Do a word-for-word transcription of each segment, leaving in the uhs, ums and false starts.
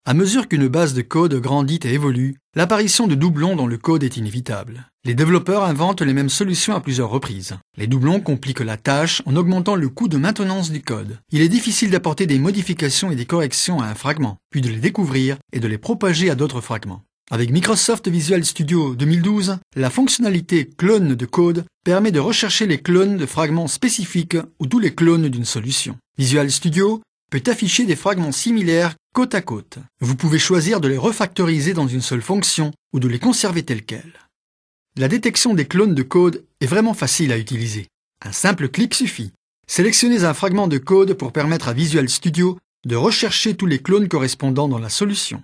À mesure qu'une base de code grandit et évolue, l'apparition de doublons dans le code est inévitable. Les développeurs inventent les mêmes solutions à plusieurs reprises. Les doublons compliquent la tâche en augmentant le coût de maintenance du code. Il est difficile d'apporter des modifications et des corrections à un fragment, puis de les découvrir et de les propager à d'autres fragments. Avec Microsoft Visual Studio deux mille douze, la fonctionnalité clone de code permet de rechercher les clones de fragments spécifiques ou tous les clones d'une solution. Visual Studio peut afficher des fragments similaires côte à côte. Vous pouvez choisir de les refactoriser dans une seule fonction ou de les conserver tels quels. La détection des clones de code est vraiment facile à utiliser. Un simple clic suffit. Sélectionnez un fragment de code pour permettre à Visual Studio de rechercher tous les clones correspondants dans la solution.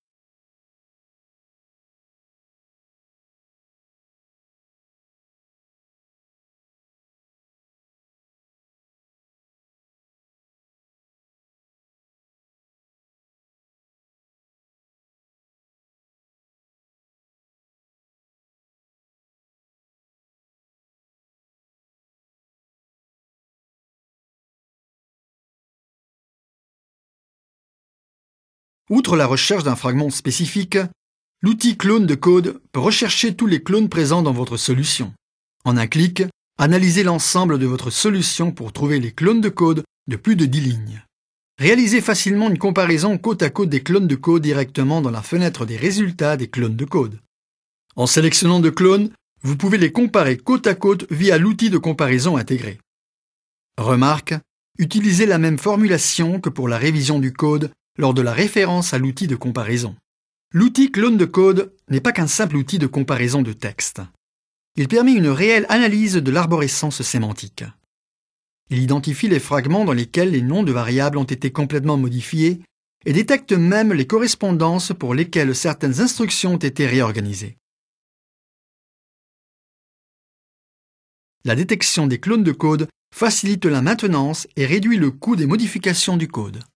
Outre la recherche d'un fragment spécifique, l'outil clone de code peut rechercher tous les clones présents dans votre solution. En un clic, analysez l'ensemble de votre solution pour trouver les clones de code de plus de dix lignes. Réalisez facilement une comparaison côte à côte des clones de code directement dans la fenêtre des résultats des clones de code. En sélectionnant deux clones, vous pouvez les comparer côte à côte via l'outil de comparaison intégré. Remarque, utilisez la même formulation que pour la révision du code lors de la référence à l'outil de comparaison. L'outil clone de code n'est pas qu'un simple outil de comparaison de texte. Il permet une réelle analyse de l'arborescence sémantique. Il identifie les fragments dans lesquels les noms de variables ont été complètement modifiés et détecte même les correspondances pour lesquelles certaines instructions ont été réorganisées. La détection des clones de code facilite la maintenance et réduit le coût des modifications du code.